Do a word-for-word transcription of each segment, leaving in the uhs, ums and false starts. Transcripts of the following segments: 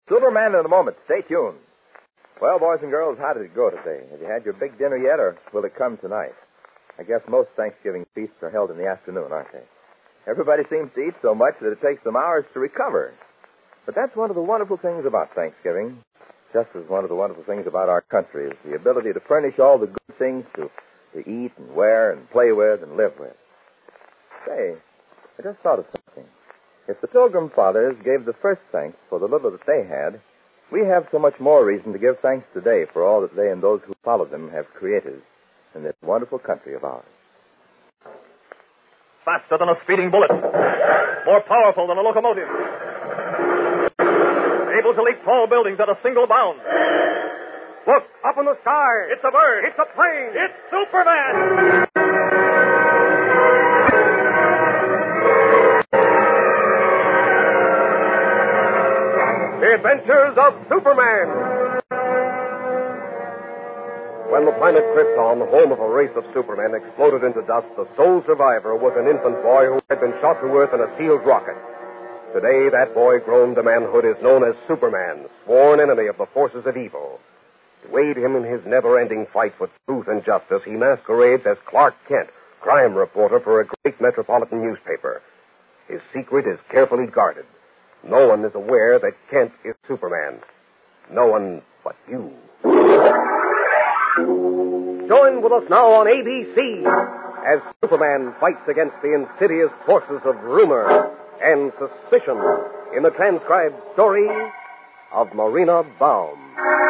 Superman in a moment. Stay tuned. Well, boys and girls, how did it go today? Have you had your big dinner yet, or will it come tonight? I guess most Thanksgiving feasts are held in the afternoon, aren't they? Everybody seems to eat so much that it takes them hours to recover. But that's one of the wonderful things about Thanksgiving, just as one of the wonderful things about our country is the ability to furnish all the good things to, to eat and wear and play with and live with. Say, I just thought of something. If the Pilgrim Fathers gave the first thanks for the little that they had, we have so much more reason to give thanks today for all that they and those who followed them have created in this wonderful country of ours. Faster than a speeding bullet. More powerful than a locomotive. Able to leap tall buildings at a single bound. Look, up in the sky. It's a bird. It's a plane. It's Superman! The Adventures of Superman. When the planet Krypton, home of a race of supermen, exploded into dust, the sole survivor was an infant boy who had been shot to earth in a sealed rocket. Today, that boy grown to manhood is known as Superman, sworn enemy of the forces of evil. To aid him in his never-ending fight for truth and justice, he masquerades as Clark Kent, crime reporter for a great metropolitan newspaper. His secret is carefully guarded. No one is aware that Kent is Superman. No one but you. Join with us now on A B C as Superman fights against the insidious forces of rumor and suspicion in the transcribed story of Marina Baum.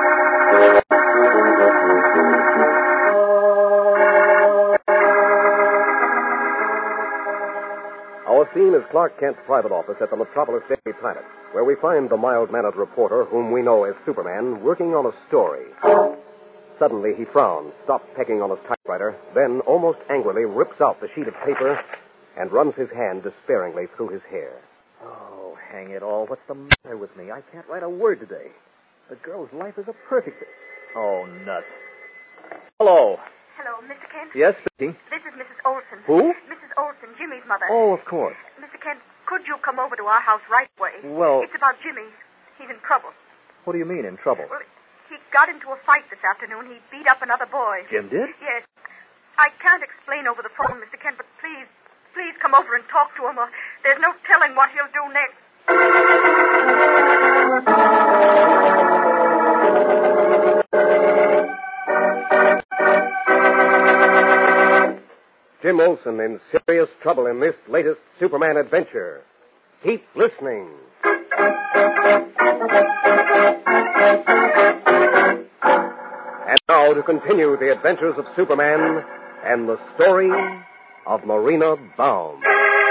Our scene is Clark Kent's private office at the Metropolis Daily Planet, where we find the mild-mannered reporter, whom we know as Superman, working on a story. Suddenly, he frowns, stops pecking on his typewriter, then, almost angrily, rips out the sheet of paper and runs his hand despairingly through his hair. Oh, hang it all. What's the matter with me? I can't write a word today. The girl's life is a perfect... Oh, nuts. Hello. Hello, Mister Kent? Yes, speaking. This is Missus Olson. Who? Missus Olson, Jimmy's mother. Oh, of course. Mister Kent, could you come over to our house right away? Well... It's about Jimmy. He's in trouble. What do you mean, in trouble? Well, he got into a fight this afternoon. He beat up another boy. Jim did? Yes. I can't explain over the phone, Mister Kent, but please, please come over and talk to him, or there's no telling what he'll do next. Jim Olsen in serious trouble in this latest Superman adventure. Keep listening. And now to continue the adventures of Superman and the story of Marina Baum.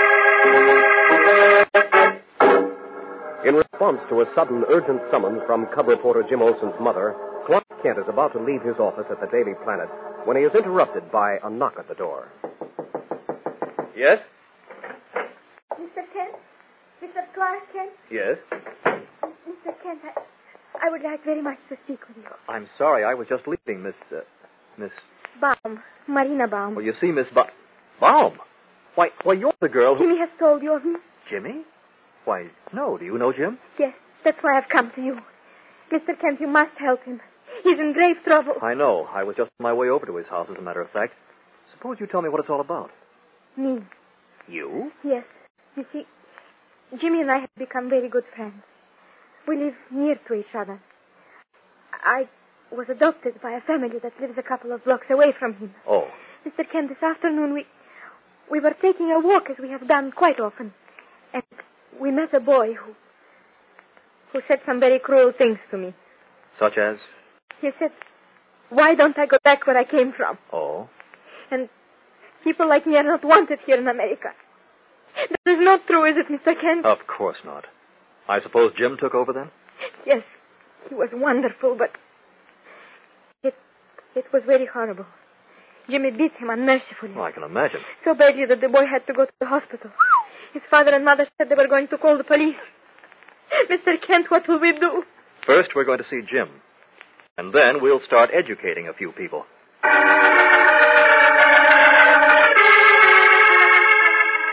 In response to a sudden urgent summons from cub reporter Jim Olsen's mother, Clark Kent is about to leave his office at the Daily Planet when he is interrupted by a knock at the door. Yes? Mister Kent? Mister Clark Kent? Yes? Mister Kent, I, I would like very much to speak with you. I'm sorry. I was just leaving, Miss... Uh, Miss... Baum. Marina Baum. Well, you see, Miss ba- Baum. Why, why, you're the girl who... Jimmy has told you of me? Jimmy? Why, no. Do you know Jim? Yes, that's why I've come to you. Mister Kent, you must help him. He's in grave trouble. I know. I was just on my way over to his house, as a matter of fact. Suppose you tell me what it's all about. Me? You? Yes. You see, Jimmy and I have become very good friends. We live near to each other. I was adopted by a family that lives a couple of blocks away from him. Oh. Mister Kent, this afternoon we we were taking a walk, as we have done quite often. And we met a boy who who said some very cruel things to me. Such as? He said, why don't I go back where I came from? Oh. And people like me are not wanted here in America. That is not true, is it, Mister Kent? Of course not. I suppose Jim took over then? Yes. He was wonderful, but it it was very horrible. Jimmy beat him unmercifully. Well, I can imagine. So badly that the boy had to go to the hospital. His father and mother said they were going to call the police. Mister Kent, what will we do? First, we're going to see Jim. And then we'll start educating a few people.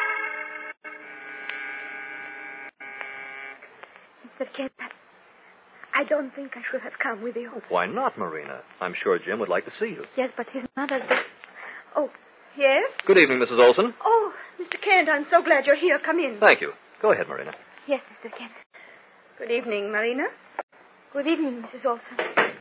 Mister Kent, I don't think I should have come with you. Why not, Marina? I'm sure Jim would like to see you. Yes, but his mother's... Oh, yes? Good evening, Missus Olson. Oh, Mister Kent, I'm so glad you're here. Come in. Thank you. Go ahead, Marina. Yes, Mister Kent. Good evening, Marina. Good evening, Missus Olson.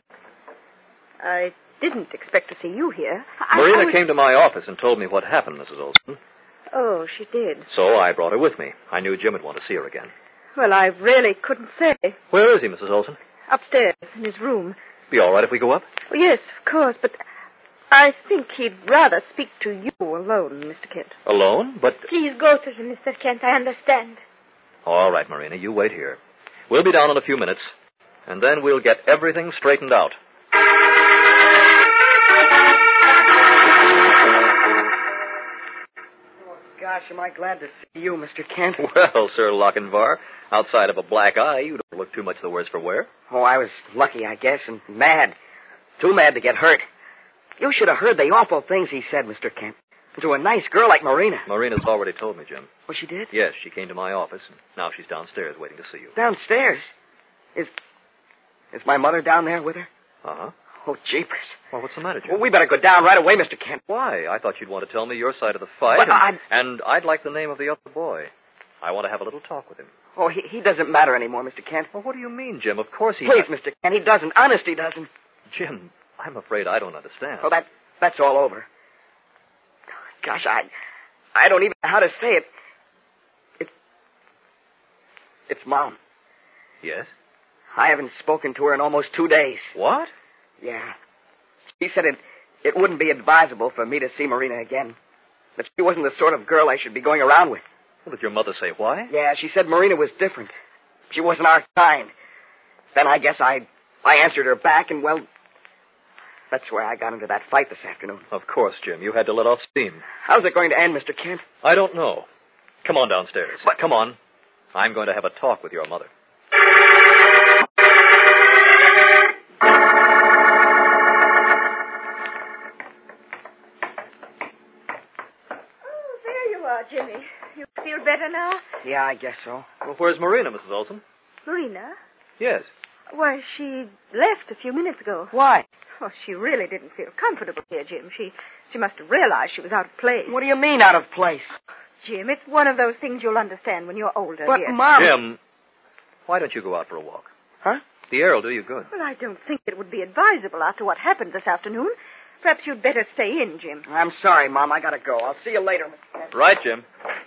I didn't expect to see you here. I, Marina I was... came to my office and told me what happened, Missus Olson. Oh, she did. So I brought her with me. I knew Jim would want to see her again. Well, I really couldn't say. Where is he, Missus Olson? Upstairs, in his room. Be all right if we go up? Oh, yes, of course, but I think he'd rather speak to you alone, Mister Kent. Alone? But... Please go to him, Mister Kent. I understand. All right, Marina, you wait here. We'll be down in a few minutes, and then we'll get everything straightened out. Gosh, am I glad to see you, Mister Kent. Well, Sir Lochinvar, outside of a black eye, you don't look too much the worse for wear. Oh, I was lucky, I guess, and mad. Too mad to get hurt. You should have heard the awful things he said, Mister Kent. To a nice girl like Marina. Marina's already told me, Jim. Oh, she did? Yes, she came to my office, and now she's downstairs waiting to see you. Downstairs? Is... Is my mother down there with her? Uh-huh. Oh, jeepers. Well, what's the matter, Jim? Well, we better go down right away, Mister Kent. Why? I thought you'd want to tell me your side of the fight. But and, I'd... and I'd like the name of the other boy. I want to have a little talk with him. Oh, he, he doesn't matter anymore, Mister Kent. Well, what do you mean, Jim? Of course he... Please, Mister Kent, he doesn't. Honest, he doesn't. Jim, I'm afraid I don't understand. Oh, that that's all over. Gosh, I... I don't even know how to say it. It's... It's Mom. Yes? I haven't spoken to her in almost two days. What? Yeah. She said it, it wouldn't be advisable for me to see Marina again. That she wasn't the sort of girl I should be going around with. Well, did your mother say why? Yeah, she said Marina was different. She wasn't our kind. Then I guess I, I answered her back, and, well, that's where I got into that fight this afternoon. Of course, Jim. You had to let off steam. How's it going to end, Mister Kent? I don't know. Come on downstairs. But... Come on. I'm going to have a talk with your mother. Jimmy, you feel better now? Yeah, I guess so. Well, where's Marina, Missus Olson? Marina? Yes. Why, she left a few minutes ago. Why? Oh, she really didn't feel comfortable here, Jim. She she must have realized she was out of place. What do you mean, out of place? Jim, it's one of those things you'll understand when you're older. But, dear. Mom... Jim, why don't you go out for a walk? Huh? The air will do you good. Well, I don't think it would be advisable after what happened this afternoon. Perhaps you'd better stay in, Jim. I'm sorry, Mom. I gotta go. I'll see you later, Mister Kent. Right, Jim.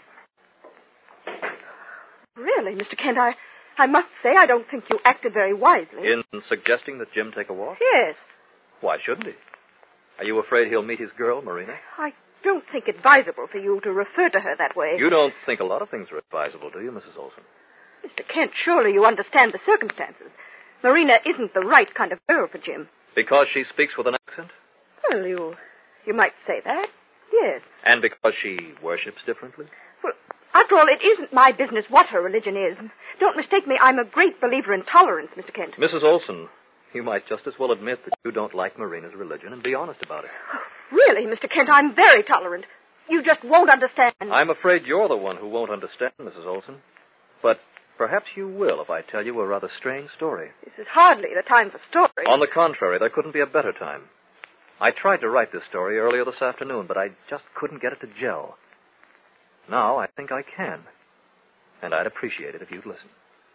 Really, Mister Kent, I, I must say I don't think you acted very wisely. In suggesting that Jim take a walk? Yes. Why shouldn't he? Are you afraid he'll meet his girl, Marina? I don't think it advisable for you to refer to her that way. You don't think a lot of things are advisable, do you, Missus Olson? Mister Kent, surely you understand the circumstances. Marina isn't the right kind of girl for Jim. Because she speaks with an accent? Well, you you might say that, yes. And because she worships differently? Well, after all, it isn't my business what her religion is. Don't mistake me, I'm a great believer in tolerance, Mister Kent. Missus Olson, you might just as well admit that you don't like Marina's religion and be honest about it. Oh, really, Mister Kent, I'm very tolerant. You just won't understand. I'm afraid you're the one who won't understand, Missus Olson. But perhaps you will if I tell you a rather strange story. This is hardly the time for stories. On the contrary, there couldn't be a better time. I tried to write this story earlier this afternoon, but I just couldn't get it to gel. Now I think I can. And I'd appreciate it if you'd listen.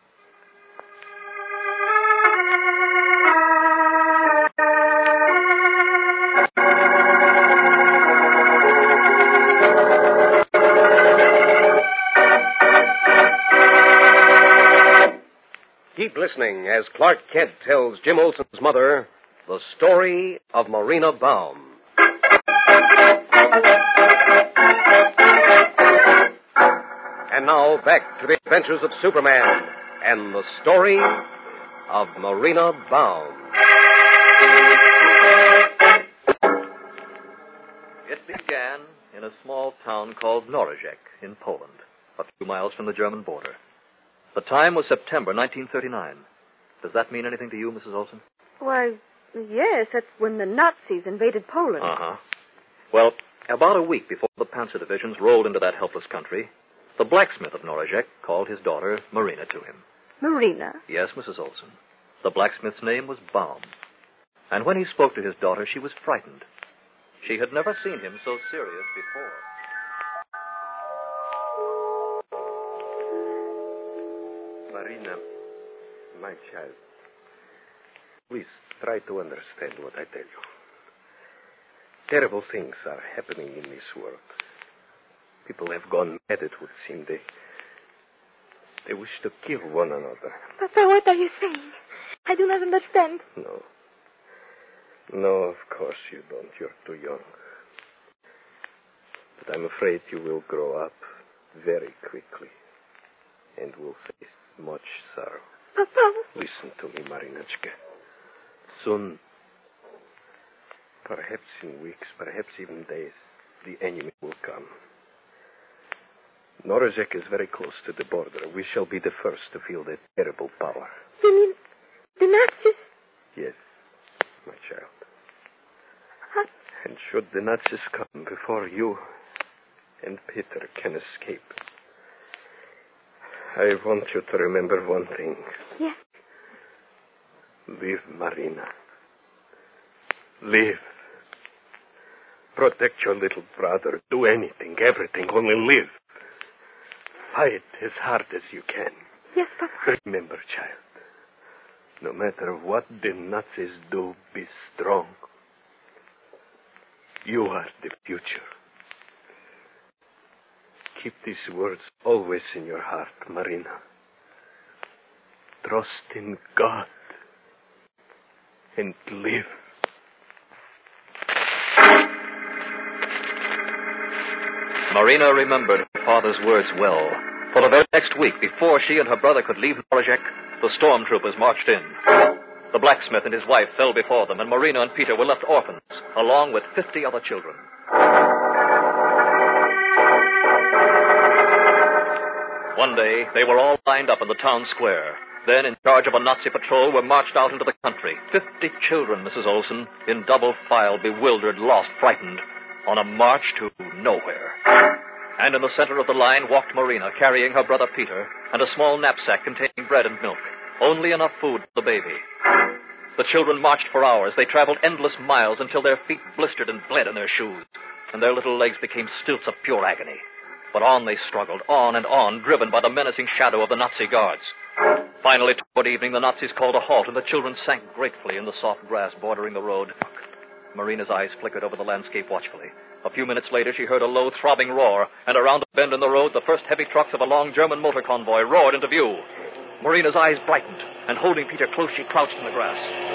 Keep listening as Clark Kent tells Jim Olson's mother the story of Marina Baum. And now back to the adventures of Superman and the story of Marina Baum. It began in a small town called Norizhek in Poland, a few miles from the German border. The time was September nineteen thirty-nine. Does that mean anything to you, Missus Olson? Why, yes, that's when the Nazis invaded Poland. Uh-huh. Well, about a week before the Panzer divisions rolled into that helpless country, the blacksmith of Norizhek called his daughter Marina to him. Marina? Yes, Missus Olson. The blacksmith's name was Baum. And when he spoke to his daughter, she was frightened. She had never seen him so serious before. Marina, my child, please try to understand what I tell you. Terrible things are happening in this world. People have gone mad, it would seem. They, they wish to kill one another. Papa, what are you saying? I do not understand. No. No, of course you don't. You're too young. But I'm afraid you will grow up very quickly and will face much sorrow. Papa. Listen to me, Marinachka. Soon, perhaps in weeks, perhaps even days, the enemy will come. Norozhek is very close to the border. We shall be the first to feel that terrible power. You mean the Nazis? Yes, my child. Huh? And should the Nazis come before you and Peter can escape, I want you to remember one thing. Yes. Live, Marina. Live. Protect your little brother. Do anything, everything, only live. Fight as hard as you can. Yes, Papa. Remember, child, no matter what the Nazis do, be strong. You are the future. Keep these words always in your heart, Marina. Trust in God and live. Marina remembered her father's words well. For the very next week, before she and her brother could leave Norozhek, the stormtroopers marched in. The blacksmith and his wife fell before them, and Marina and Peter were left orphans, along with fifty other children. One day, they were all lined up in the town square. Then, in charge of a Nazi patrol, were marched out into the country. Fifty children, Missus Olson, in double file, bewildered, lost, frightened, on a march to nowhere. And in the center of the line walked Marina, carrying her brother Peter, and a small knapsack containing bread and milk. Only enough food for the baby. The children marched for hours. They traveled endless miles until their feet blistered and bled in their shoes, and their little legs became stilts of pure agony. But on they struggled, on and on, driven by the menacing shadow of the Nazi guards. Finally, toward evening, the Nazis called a halt, and the children sank gratefully in the soft grass bordering the road. Marina's eyes flickered over the landscape watchfully. A few minutes later, she heard a low, throbbing roar, and around the bend in the road, the first heavy trucks of a long German motor convoy roared into view. Marina's eyes brightened, and holding Peter close, she crouched in the grass.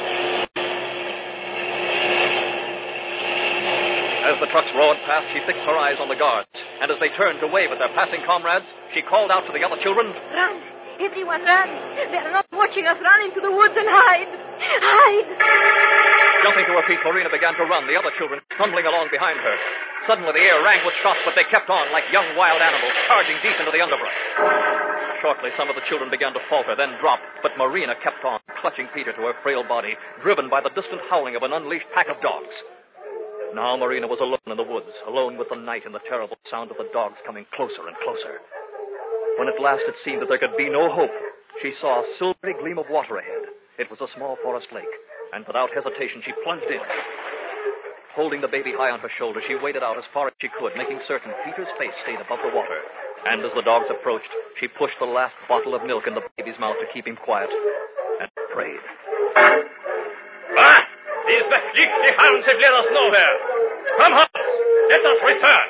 As the trucks roared past, she fixed her eyes on the guards, and as they turned to wave at their passing comrades, she called out to the other children, Run! Everyone run! They are not watching us. Run into the woods and hide! Hide! Jumping to her feet, Marina began to run, the other children stumbling along behind her. Suddenly the air rang with shots, but they kept on like young wild animals, charging deep into the underbrush. Shortly, some of the children began to falter, then drop, but Marina kept on, clutching Peter to her frail body, driven by the distant howling of an unleashed pack of dogs. Now Marina was alone in the woods, alone with the night and the terrible sound of the dogs coming closer and closer. When at last it seemed that there could be no hope, she saw a silvery gleam of water ahead. It was a small forest lake, and without hesitation she plunged in. Holding the baby high on her shoulder, she waded out as far as she could, making certain Peter's face stayed above the water. And as the dogs approached, she pushed the last bottle of milk in the baby's mouth to keep him quiet, and prayed. Ah! These beastly hounds have led us nowhere. Come on! Let us return!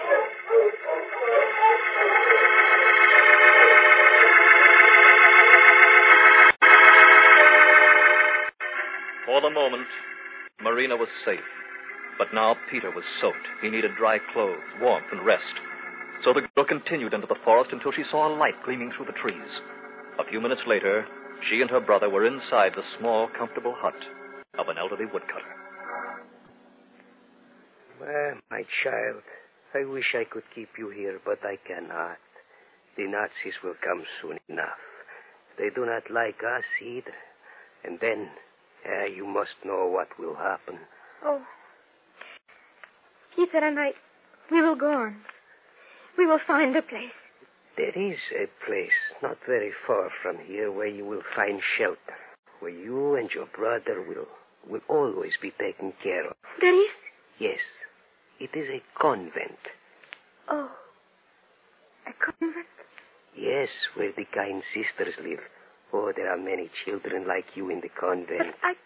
For the moment, Marina was safe. But now Peter was soaked. He needed dry clothes, warmth, and rest. So the girl continued into the forest until she saw a light gleaming through the trees. A few minutes later, she and her brother were inside the small, comfortable hut of an elderly woodcutter. Well, my child, I wish I could keep you here, but I cannot. The Nazis will come soon enough. They do not like us either. And then, uh, you must know what will happen. Oh. Peter and I, we will go on. We will find a place. There is a place not very far from here where you will find shelter. where you and your brother will, will always be taken care of. There is? Yes. It is a convent. Oh. A convent? Yes, where the kind sisters live. Oh, there are many children like you in the convent. But I...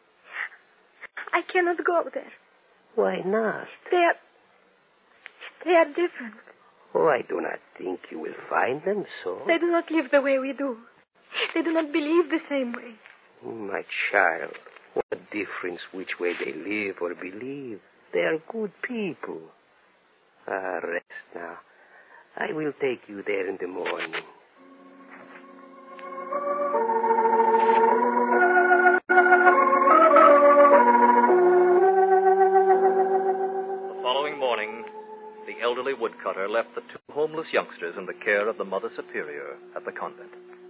I cannot go there. Why not? They are... They are different. Oh, I do not think you will find them so. They do not live the way we do. They do not believe the same way. My child, what difference which way they live or believe? They are good people. Ah, rest now. I will take you there in the morning. The following morning, the elderly woodcutter left the two homeless youngsters in the care of the Mother Superior at the convent.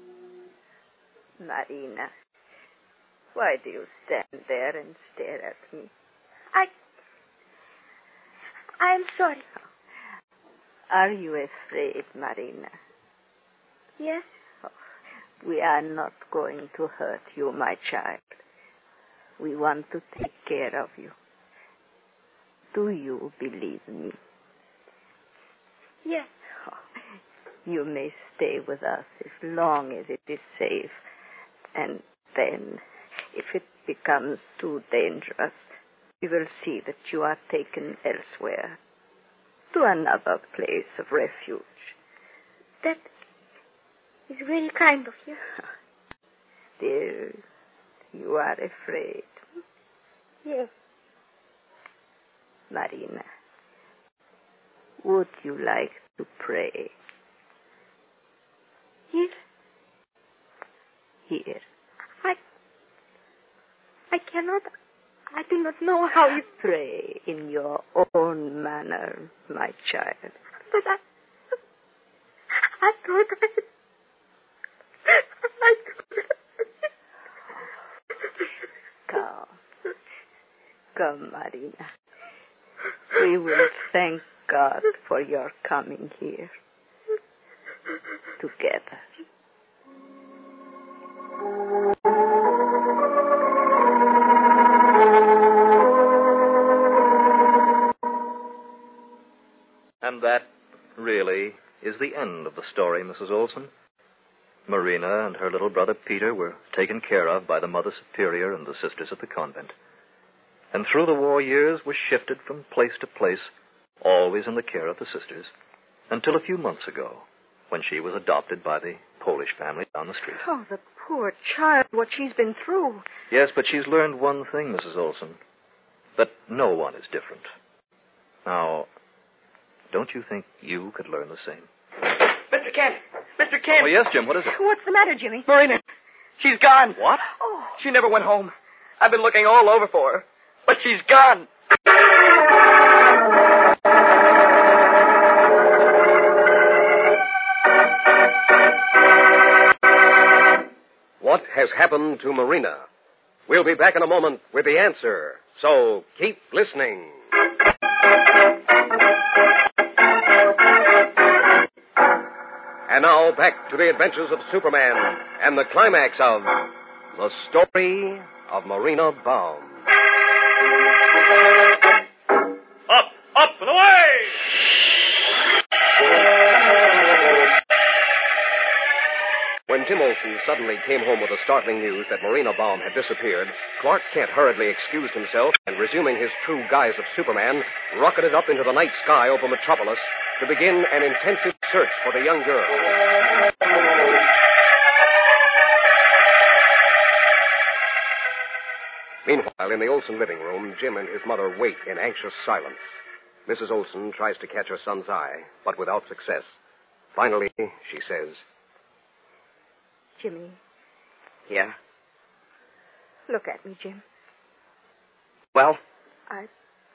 Marina, why do you stand there and stare at me? I... I am sorry. Are you afraid, Marina? Yes? Oh, we are not going to hurt you, my child. We want to take care of you. Do you believe me? Yes. Oh, you may stay with us as long as it is safe. And then, if it becomes too dangerous, we will see that you are taken elsewhere, to another place of refuge. That is very kind of you. Dear, you are afraid. Yes. Marina, would you like to pray? Here? Here. I... I cannot... I do not know how you... Pray in your own manner, my child. But I... I thought I... I Come. Come, Marina. We will thank God for your coming here. Together. And that, really, is the end of the story, Missus Olson. Marina and her little brother Peter were taken care of by the Mother Superior and the sisters at the convent. And through the war years were shifted from place to place, always in the care of the sisters, until a few months ago, when she was adopted by the Polish family down the street. Oh, the poor child, what she's been through. Yes, but she's learned one thing, Missus Olson, that no one is different. Now, don't you think you could learn the same? Mister Kent! Mister Kent! Oh, yes, Jim, what is it? What's the matter, Jimmy? Marina, she's gone. What? Oh. She never went home. I've been looking all over for her, but she's gone. What has happened to Marina? We'll be back in a moment with the answer, so keep listening. And now, back to the adventures of Superman and the climax of The Story of Marina Baum. Up, up, and away! When Jim Olsen suddenly came home with the startling news that Marina Baum had disappeared, Clark Kent hurriedly excused himself and, resuming his true guise of Superman, rocketed up into the night sky over Metropolis to begin an intensive search for the young girl. Meanwhile, in the Olsen living room, Jim and his mother wait in anxious silence. Missus Olsen tries to catch her son's eye, but without success. Finally, she says, Jimmy, Yeah? Look at me, Jim. Well, I...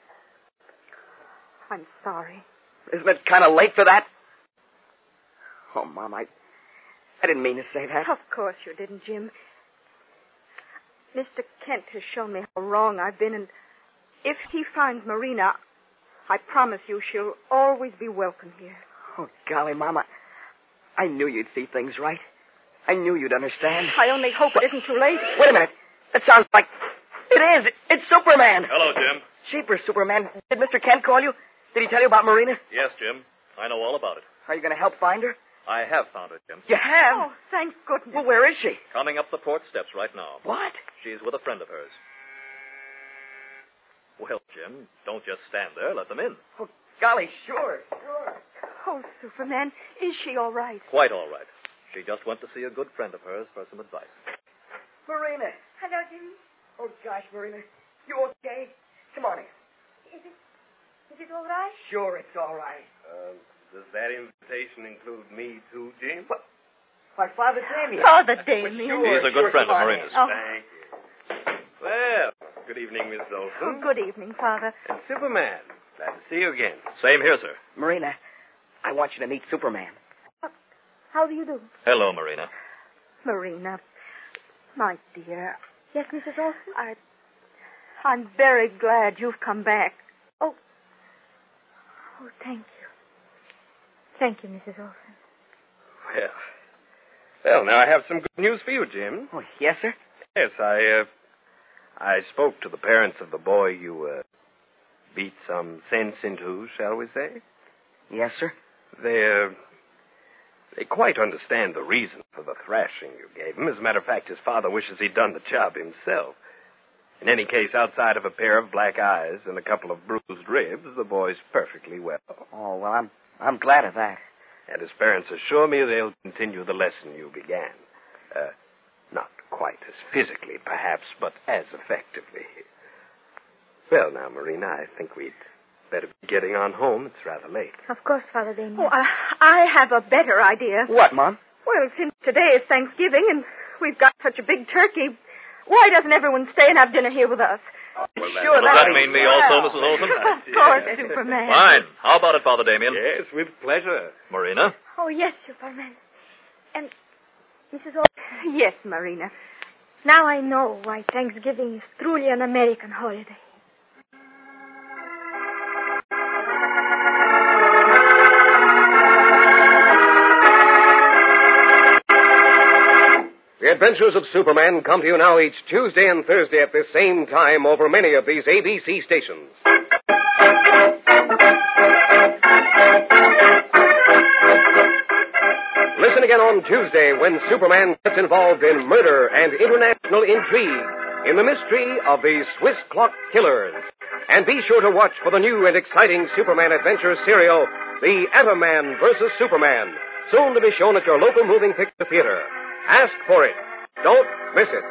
I'm sorry. isn't it kind of late for that? Oh, Mom, I... I didn't mean to say that. Of course you didn't, Jim. Mister Kent has shown me how wrong I've been, and if he finds Marina, I promise you she'll always be welcome here. Oh, golly, Mama. I knew you'd see things right. I knew you'd understand. I only hope it isn't too late. Wait a minute. That sounds like... It is. It's Superman. Hello, Jim. Jeepers, Superman. Did Mister Kent call you? Did he tell you about Marina? Yes, Jim. I know all about it. Are you going to help find her? I have found her, Jim. You have? Oh, thank goodness. Well, where is she? Coming up the porch steps right now. What? She's with a friend of hers. Well, Jim, don't just stand there. Let them in. Oh, golly, sure, sure. Oh, Superman, is she all right? Quite all right. She just went to see a good friend of hers for some advice. Marina. Hello, Jimmy. Oh, gosh, Marina. You okay? Come on in. Is it, is it all right? Sure, it's all right. Uh, does that invitation include me, too, Jim? What? Why, Father Damien. Father Damien. He's a good sure, friend of come on Marina's. in. Oh. Thank you. Well, good evening, Miss Olson. Oh, good evening, Father. And Superman. Glad to see you again. Same here, sir. Marina, I want you to meet Superman. How do you do? Hello, Marina. Marina, my dear, Yes, Missus Olson? I, I'm very glad you've come back. Oh. Oh, thank you. Thank you, Missus Olson. Well, well, now I have some good news for you, Jim. Oh, yes, sir? Yes, I, uh, I spoke to the parents of the boy you, uh, beat some sense into, shall we say? Yes, sir. They, uh, they quite understand the reason for the thrashing you gave him. As a matter of fact, his father wishes he'd done the job himself. In any case, outside of a pair of black eyes and a couple of bruised ribs, the boy's perfectly well. Oh, well, I'm I'm glad of that. And his parents assure me they'll continue the lesson you began. Uh, not quite as physically, perhaps, but as effectively. Well, now, Marina, I think we'd better be getting on home. It's rather late. Of course, Father Damien. Oh, I, I have a better idea. What, Mom? Well, since today is Thanksgiving and we've got such a big turkey, why doesn't everyone stay and have dinner here with us? Well, that- Sure, Does that mean me also, Missus Olson? Of course, Superman. Fine. How about it, Father Damien? Yes, with pleasure. Marina? Oh, yes, Superman. And, Missus Olson, Yes, Marina. now I know why Thanksgiving is truly an American holiday. The Adventures of Superman come to you now each Tuesday and Thursday at this same time over many of these A B C stations. Listen again on Tuesday when Superman gets involved in murder and international intrigue in the mystery of the Swiss clock killers. And be sure to watch for the new and exciting Superman adventure serial, The Ataman versus Superman, soon to be shown at your local moving picture theater. Ask for it. Don't miss it.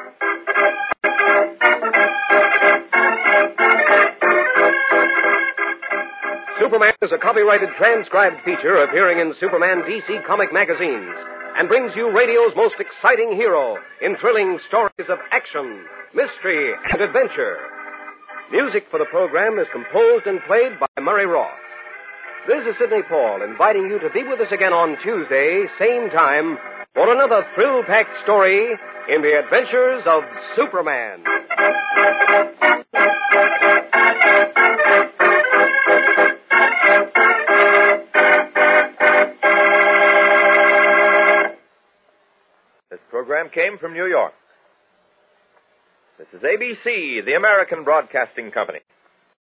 Superman is a copyrighted transcribed feature appearing in Superman D C comic magazines and brings you radio's most exciting hero in thrilling stories of action, mystery, and adventure. Music for the program is composed and played by Murray Ross. This is Sidney Paul inviting you to be with us again on Tuesday, same time, for another thrill-packed story in the adventures of Superman. This program came from New York. This is A B C, the American Broadcasting Company.